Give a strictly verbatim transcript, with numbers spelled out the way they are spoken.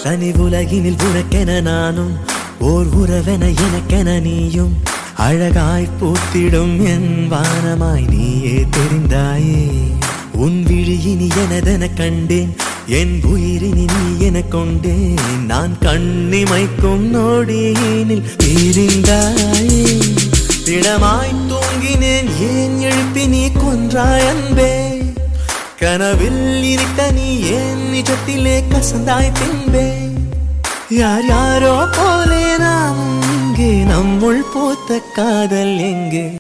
தனி உலகினில் உனக்கென நானும் ஓர் உறவென எனக்கென நீயும் அழகாய் பூத்திடும் என் வானமாய் நீயே தெரிந்தாயே உன் விழியினி எனதென கண்டேன் என் உயிரினி நீ என கொண்டேன் நான் கண்ணிமைக்கும் நொடியினில் பிரிந்தாயே திடமாய் தூங்கினேன் ஏன் எழுப்பி நீ கொன்றாய் அன்பே கனவில் இருக்க நீ ஏன் நிஜத்திலே கசந்தாய் பின்பே யார் யாரோ போலே நாம் இங்கே நம்முள் பூத்த காதல் எங்கே